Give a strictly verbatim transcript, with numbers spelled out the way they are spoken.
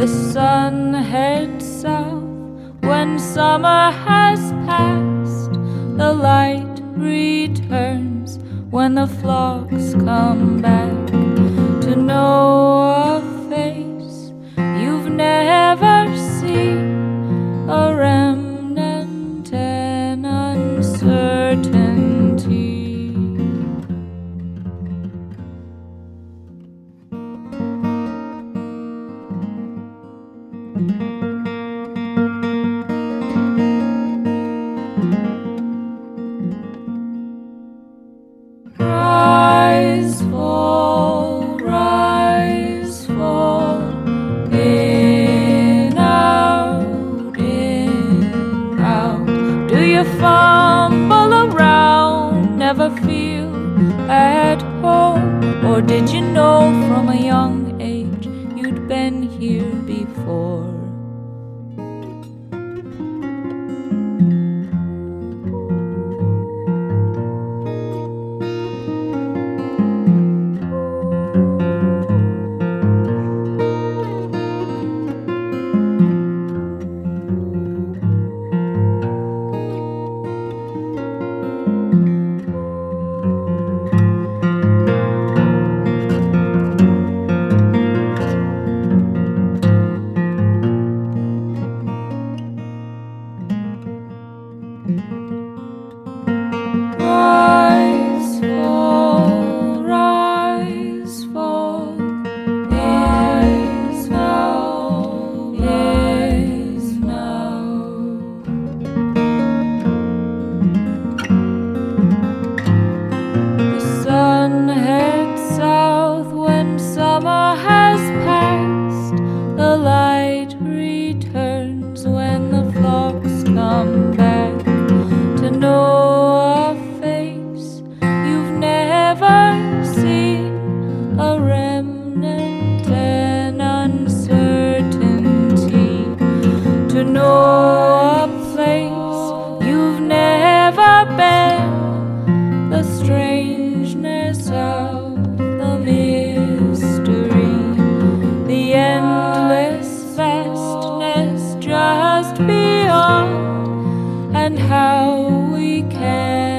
The sun heads south when summer has passed. The light returns when the flocks come back to know a face you've never seen, a remnant and uncertainty. Rise, fall, rise, fall, in, out, in, out. Do you fumble around, never feel at home? Or did you know from a young age you'd been here before? Rise, fall, rise, fall, is now, is now. The sun heads south when summer has passed. The light returns when the flocks come back to know a face you've never seen, a remnant and uncertainty, to know a place you've never been, the strangeness of the mystery, the endless vastness just beyond, and how we can